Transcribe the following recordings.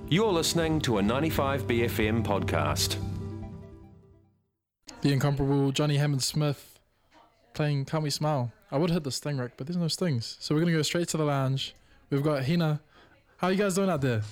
You're listening to a 95BFM podcast. The incomparable Johnny Hammond Smith playing Can't We Smile. I would hit the sting rack, but there's no stings. So we're going to go straight to the lounge. We've got Hina. How are you guys doing out there?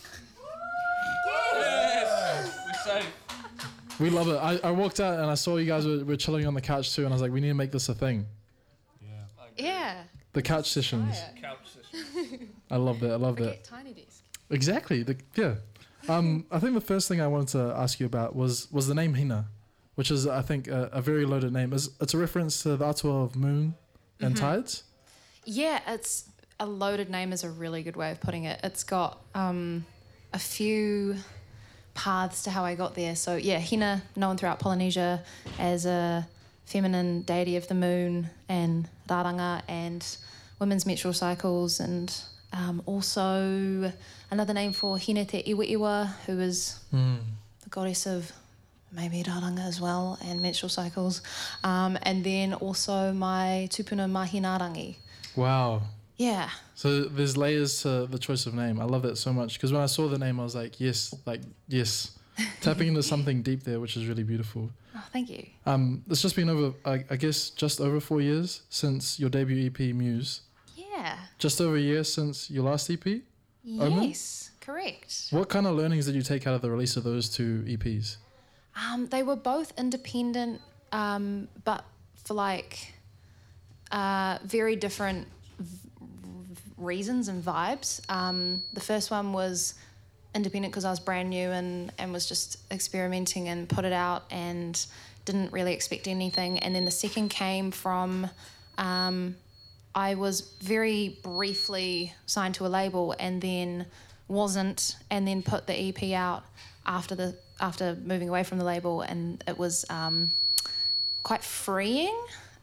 Yes! We're safe. We love it. I walked out and I saw you guys were chilling on the couch too, and I was like, we need to make this a thing. Yeah. The couch sessions. Couch session. I love that. I love that. Tiny desk. Exactly. Yeah. I think the first thing I wanted to ask you about was the name Hina, which is, I think, a very loaded name. It's a reference to the atua of moon and tides. Yeah, it's a loaded name is a really good way of putting it. It's got a few paths to how I got there. So yeah, Hina, known throughout Polynesia as a feminine deity of the moon and raranga and women's menstrual cycles, and also another name for Hina te Iwa, who is the goddess of maybe raranga as well and menstrual cycles, and then also my tupuna mahinarangi. Wow. Yeah. So there's layers to the choice of name. I love that so much because when I saw the name, I was like, yes, tapping into something deep there, which is really beautiful. Oh, thank you. It's just been over, I guess, just over 4 years since your debut EP, Muse. Yeah. Just over a year since your last EP. Omen? Yes, correct. What kind of learnings did you take out of the release of those two EPs? They were both independent, but for like very different reasons and vibes. The first one was independent because I was brand new and was just experimenting and put it out and didn't really expect anything. And then the second came from I was very briefly signed to a label and then wasn't, and then put the EP out after moving away from the label, and it was quite freeing,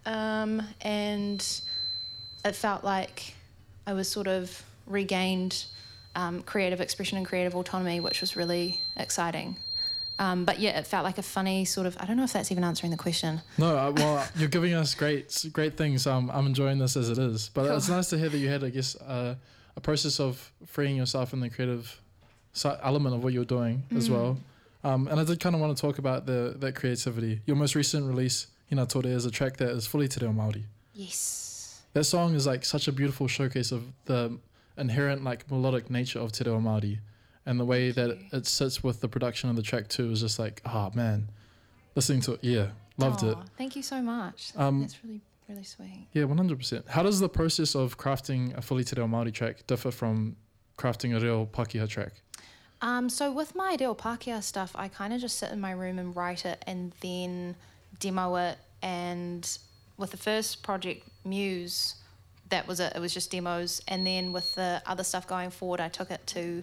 and it felt like I was sort of regained creative expression and creative autonomy, which was really exciting. But yeah, it felt like a funny sort of, I don't know if that's even answering the question. No, well, you're giving us great things. I'm enjoying this as it is. But Cool. It's nice to hear that you had, I guess, a process of freeing yourself in the creative element of what you're doing as well. And I did kind of want to talk about that creativity. Your most recent release, Hina Tore, is a track that is fully te reo Māori. Yes. That song is like such a beautiful showcase of the inherent like melodic nature of te reo Māori. And the way that it sits with the production of the track too is just like, man, listening to it, loved it. Thank you so much. Um, That's really, really sweet. Yeah, 100%. How does the process of crafting a fully te reo Māori track differ from crafting a reo Pākehā track? So with my reo Pākehā stuff, I kind of just sit in my room and write it and then demo it. And with the first project, Muse, that was it. It was just demos. And then with the other stuff going forward, I took it to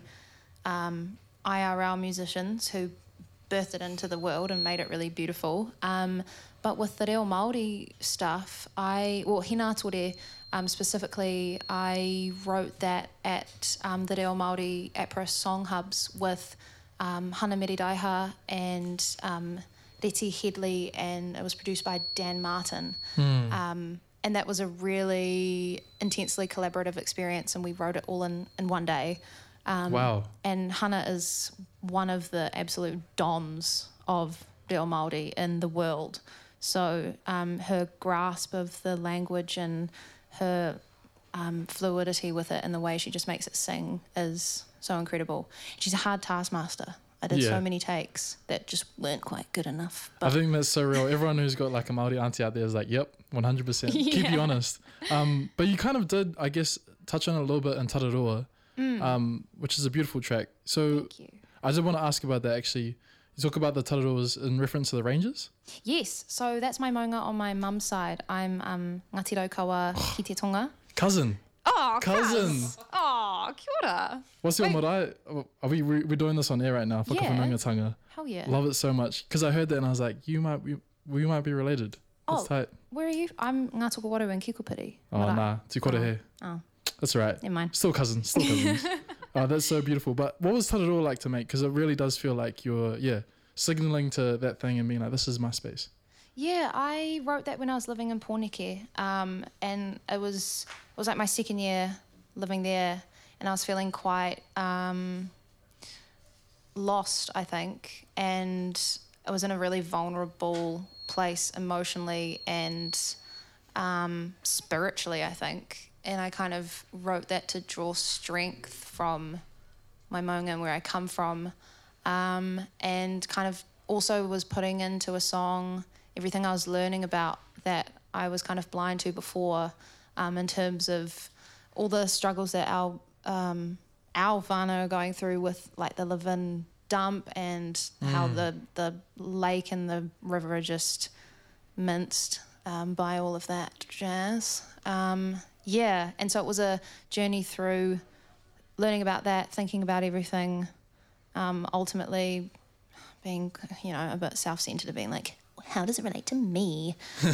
IRL musicians who birthed it into the world and made it really beautiful. But with the reo Māori stuff, Hina Tore specifically, I wrote that at the reo Māori APRA Song Hubs with Hana Meridaiha and Reti Headley, and it was produced by Dan Martin. And that was a really intensely collaborative experience, and we wrote it all in one day. Wow. And Hana is one of the absolute dons of reo Māori in the world. So her grasp of the language and her fluidity with it and the way she just makes it sing is so incredible. She's a hard taskmaster. I did so many takes that just weren't quite good enough. But I think that's so real. Everyone who's got like a Māori auntie out there is like, yep, 100%. Keep you honest. But you kind of did, I guess, touch on it a little bit in Tararua. Which is a beautiful track. So Thank you. I did want to ask about that actually. You talk about the Tararuas in reference to the Rangers? Yes, so that's my maunga on my mum's side. I'm Ngāti Raukawa ki te tonga. Cousin. Oh, Cousin. Oh, kia ora. What's your marae? Are we're doing this on air right now. Whakawhanungatanga. Hell yeah. Love it so much. Because I heard that and I was like, we might be related. That's tight. Where are you? I'm Ngā Tokowaru in Kikopiri. Oh, nah. Te Korehe. Oh. That's all right. Never mind. Still cousins. That's so beautiful. But what was Tararua like to make? Because it really does feel like you're, signaling to that thing and being like, this is my space. Yeah, I wrote that when I was living in Pōneke, and it was like my second year living there, and I was feeling quite lost, I think, and I was in a really vulnerable place emotionally and spiritually, I think. And I kind of wrote that to draw strength from my maunga, where I come from, and kind of also was putting into a song everything I was learning about that I was kind of blind to before, in terms of all the struggles that our whānau are going through with like the live-in dump and how the lake and the river are just minced by all of that jazz. Yeah, and so it was a journey through learning about that, thinking about everything, ultimately being, a bit self-centered, of being like, how does it relate to me?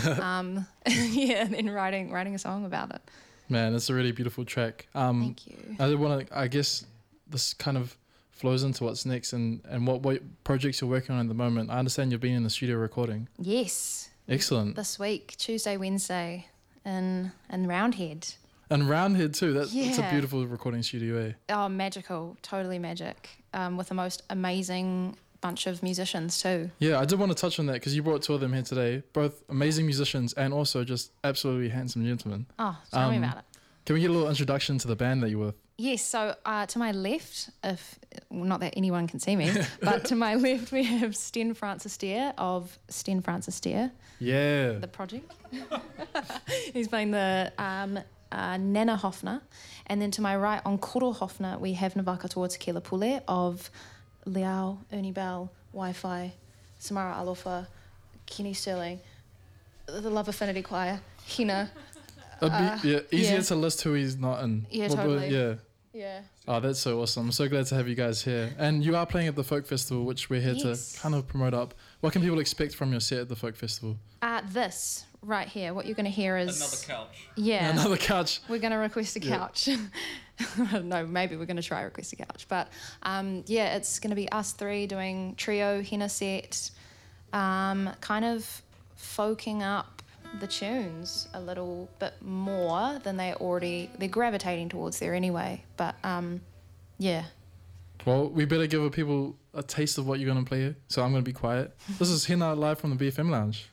Yeah, and then writing a song about it. Man, it's a really beautiful track. Thank you. I guess this kind of flows into what's next and what projects you're working on at the moment. I understand you've been in the studio recording. Yes. Excellent. This week, Tuesday, Wednesday, in Roundhead. And Roundhead too. That's a Yeah. beautiful recording studio, eh? Oh, magical, totally magic, with the most amazing bunch of musicians too. Yeah, I did want to touch on that because you brought two of them here today. Both amazing musicians and also just absolutely handsome gentlemen. Oh, tell me about it. Can we get a little introduction to the band that you're with? Yes, so to my left, not that anyone can see me, but to my left we have Sten Francis Deer of Sten Francis Deer, Yeah. the project. He's playing the Nana Hofner. And then to my right on Koro Hofner, we have Navaka Toa Tequila Pule of Liao, Ernie Bell, Wi-Fi, Samara Alofa, Kenny Sterling, the Love Affinity Choir, Hina. Easier yeah. to list who he's not in. Yeah, Well, totally. Yeah. Yeah. Oh, that's so awesome. I'm so glad to have you guys here. And you are playing at the Folk Festival, which we're here Yes. to kind of promote up. What can people expect from your set at the Folk Festival? This right here, what you're going to hear is... Another couch. Yeah. Another couch. We're going to request a Yeah. couch. No, maybe we're going to try request a couch. But yeah, it's going to be us three doing trio, henna set, kind of folking up the tunes a little bit more than they're gravitating towards there anyway. But yeah. Well, we better give people a taste of what you're going to play here. So I'm going to be quiet. This is Henna live from the BFM Lounge.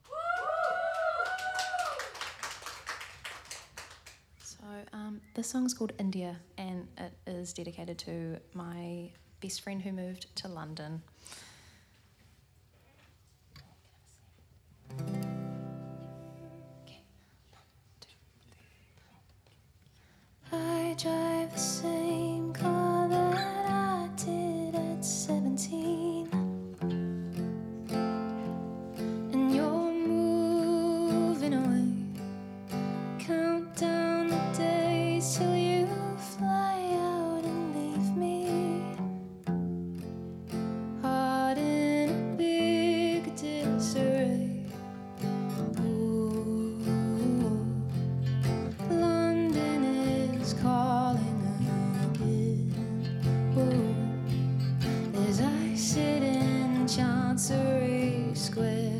So this song's called India, and it is dedicated to my best friend who moved to London. I drive the same car that I did at 17, and you're moving away. Count down the days till you fly out and leave me. Heart in a big disarray. Ooh, London is calling again. Ooh, as I sit in Chancery Square.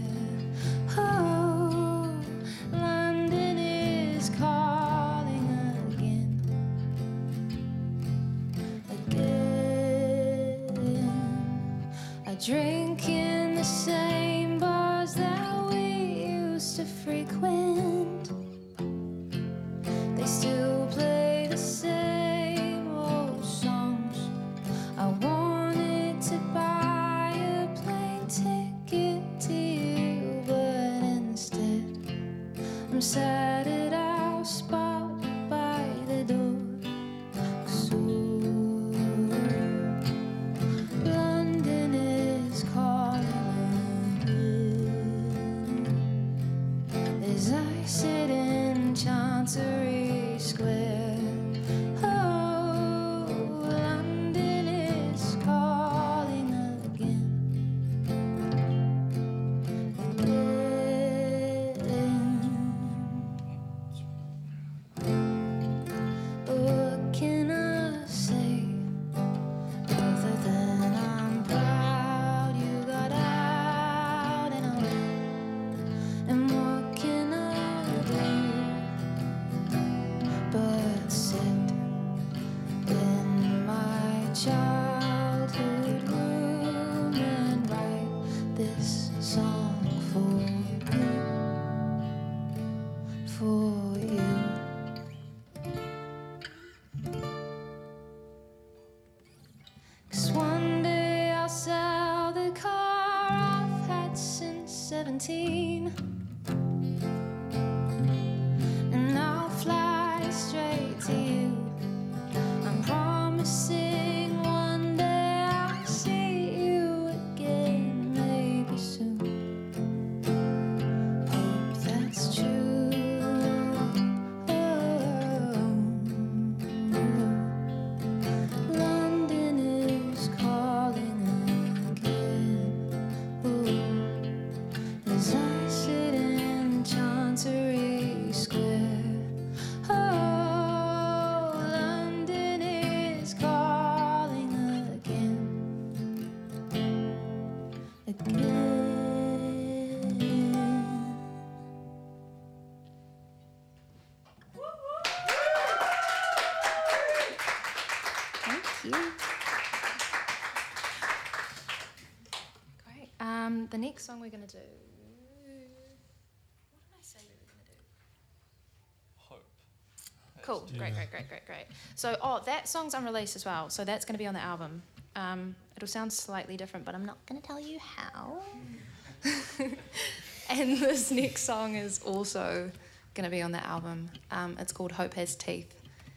Oh, London is calling again. I drink in the same bars that we used to frequent. They still play the same old songs. I wanted to buy a plane ticket to you, but instead I'm sat at our spot by the door. So London is 17, and I'll fly straight to you. I'm promising one day I'll see you again, maybe soon. Hope that's true. London is calling again. As I sit in Chancery Square. Oh, London is calling again. Thank you. Great. The next song we're going to do. What did I say we were going to do? Hope. Cool. Great. So, that song's unreleased as well. So that's going to be on the album. It'll sound slightly different, but I'm not going to tell you how. And this next song is also going to be on the album. It's called Hope Has Teeth.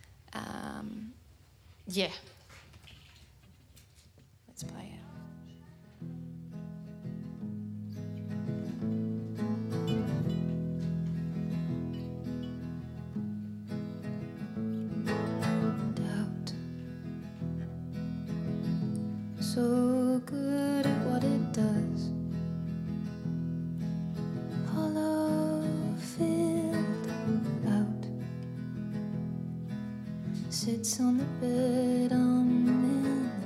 Yeah. Let's play it. Doubt. So good at what it does. Hollow filled out. Sits on the bed, I'm in the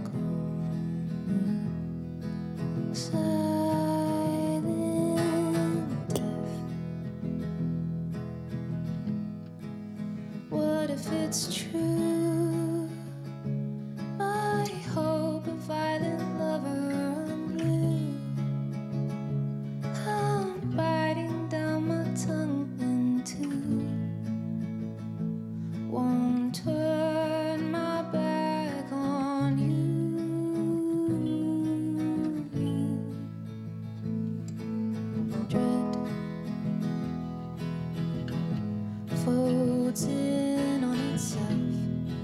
corner. Silent, deaf. What if it's true? My hope, a violent lover, I'm blue. I'm biting down my tongue in two. Won't turn my back on you. Dread folds in on itself.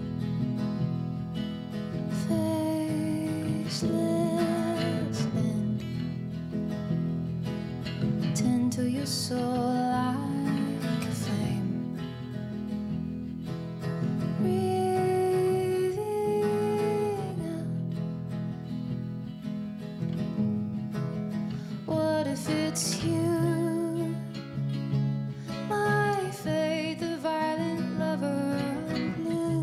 Faceless end. Tend to your soul like a flame. Breathing out. What if it's you? My faith, a violent lover, I'm blue.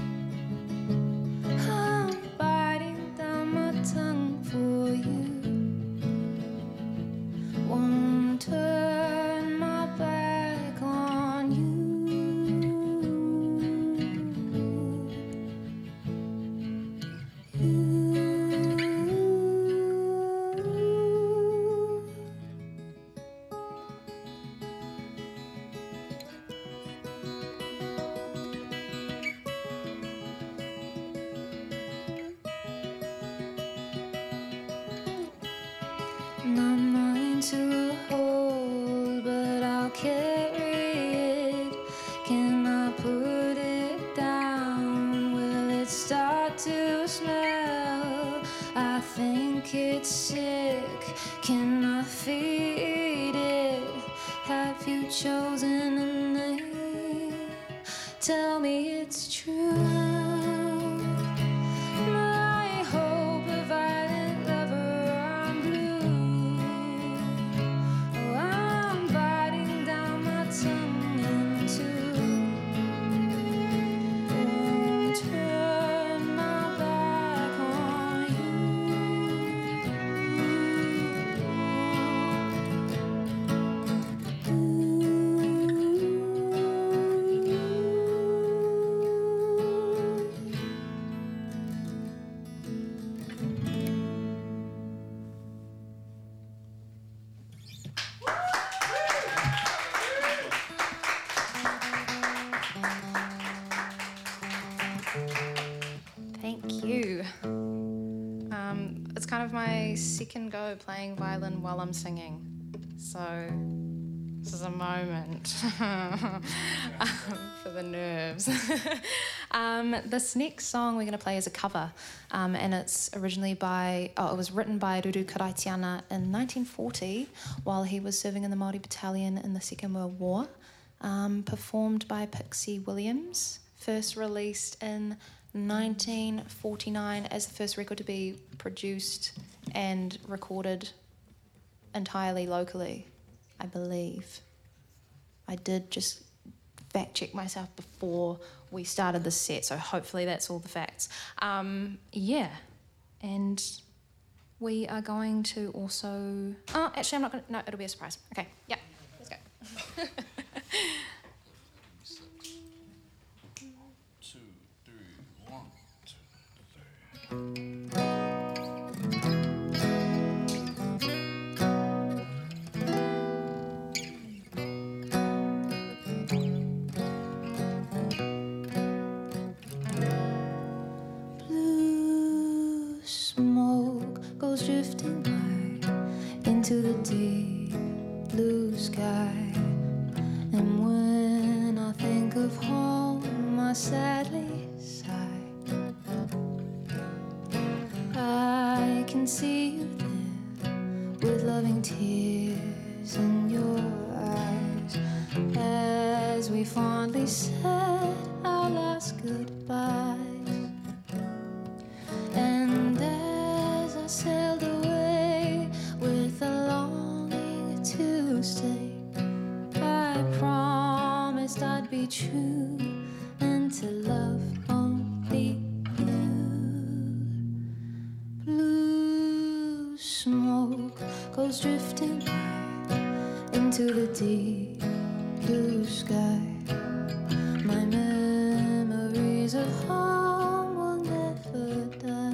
I'm biting down my tongue for you. Won't turn my back on you. My mind to hold, but I'll carry it. Can I put it down? Will it start to smell? I think it's sick. Can I feed it? Have you chosen a name? Tell me it's true. My hope, a violent lover, I'm blue. Oh, I'm biting down my tongue in two. Won't turn my back on Thank you. It's kind of my second go playing violin while I'm singing. So this is a moment for the nerves. This next song we're going to play is a cover, and it's originally it was written by Ruru Karaitiana in 1940 while he was serving in the Māori Battalion in the Second World War, performed by Pixie Williams, first released in 1949 as the first record to be produced and recorded entirely locally, I believe. I did just fact check myself before we started this set, so hopefully that's all the facts. And we are going to also... Oh, actually, I'm not going to... No, it'll be a surprise. Okay, yeah, let's go. 2, 3, 1, 2, 3. Drifting by into the deep blue sky, and when I think of home I sadly sigh. I can see you there with loving tears in your eyes as we fondly said our last goodbyes. And as I sailed away with a longing to stay, I promised I'd be true and to love only you. Blue smoke goes drifting by into the deep blue sky. My memories of home will never die.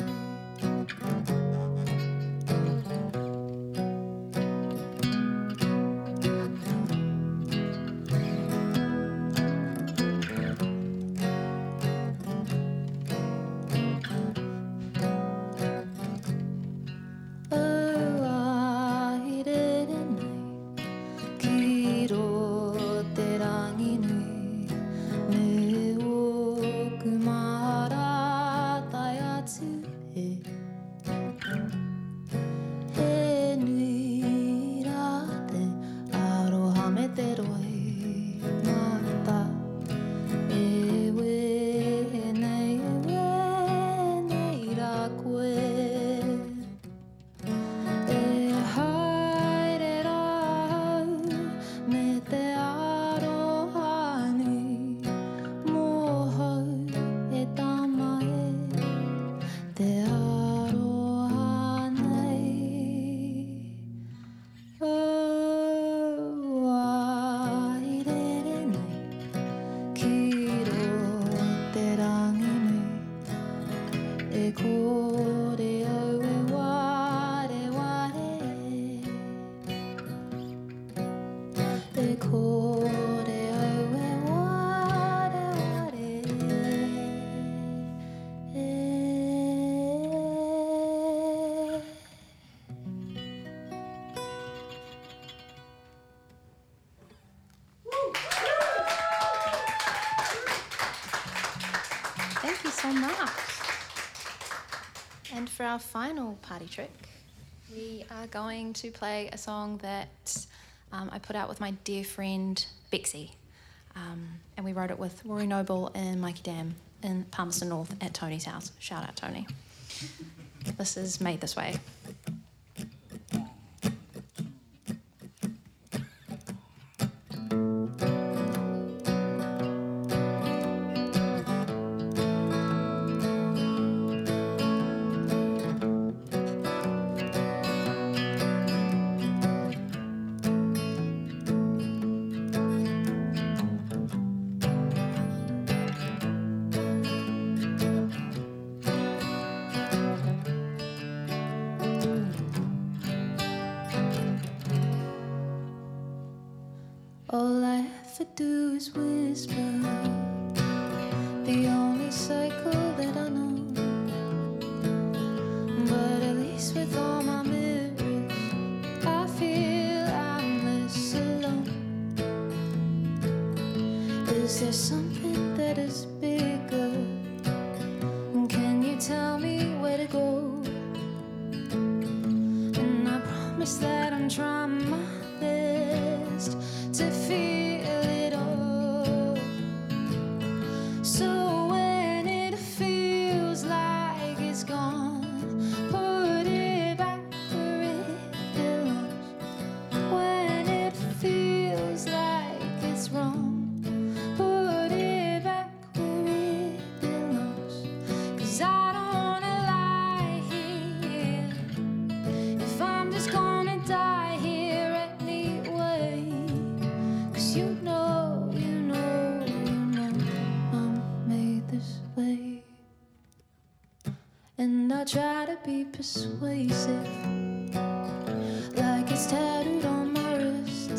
Thank you so much. And for our final party trick, we are going to play a song that I put out with my dear friend Bexy. And we wrote it with Rory Noble and Mikey Dam in Palmerston North at Tony's house. Shout out, Tony. This is Made This Way. there's something that is bigger. And can you tell me where to go? And I promise that I'm trying my best to feel it all. So when it feels like it's gone, put it back where it belongs. When it feels like it's wrong, put it back where it belongs. 'Cause I don't wanna lie here if I'm just gonna die here anyway. 'Cause you know I'm made this way. And I try to be persuasive, like it's tattooed on my wrists.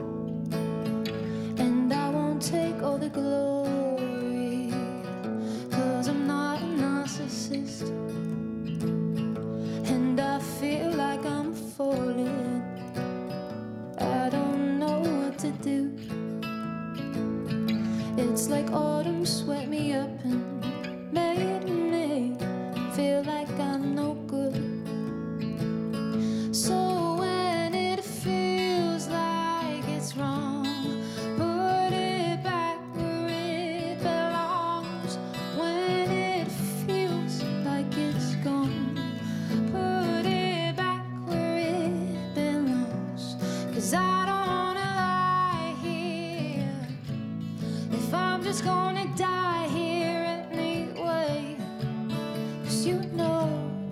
And I won't take all the glory, 'cause I'm not a narcissist. And I feel like I'm falling, I don't know what to do. It's like autumn swept me up and made me feel like I'm no good. So when it feels like it's wrong, put it back where it belongs. When it feels like it's gone, put it back where it belongs. 'Cause I don't wanna lie here if I'm just gonna die here anyway. 'Cause you know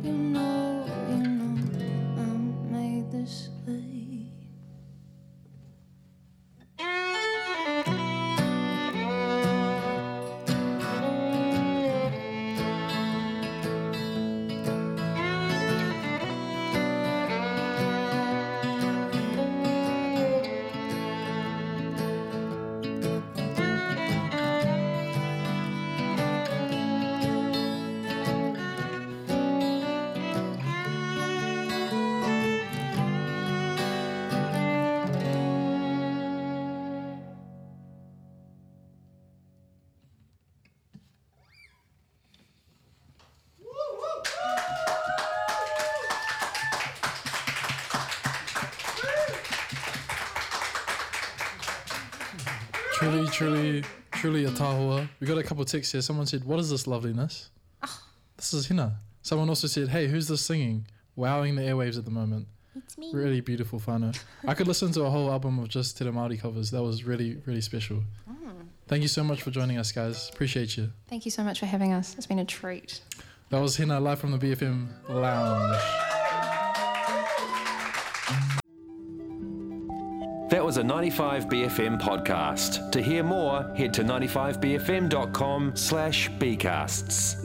I'm made this way. Truly a tahua. We got a couple of texts here. Someone said, "What is this loveliness?" This is Hina. Someone also said, "Hey, who's this singing? Wowing the airwaves at the moment." It's me. Really beautiful whānau. I could listen to a whole album of just Te Reo Māori covers. That was really, really special. Thank you so much for joining us, guys. Appreciate you. Thank you so much for having us. It's been a treat. That was Hina live from the BFM Lounge. That was a 95BFM podcast. To hear more, head to 95bfm.com/bcasts.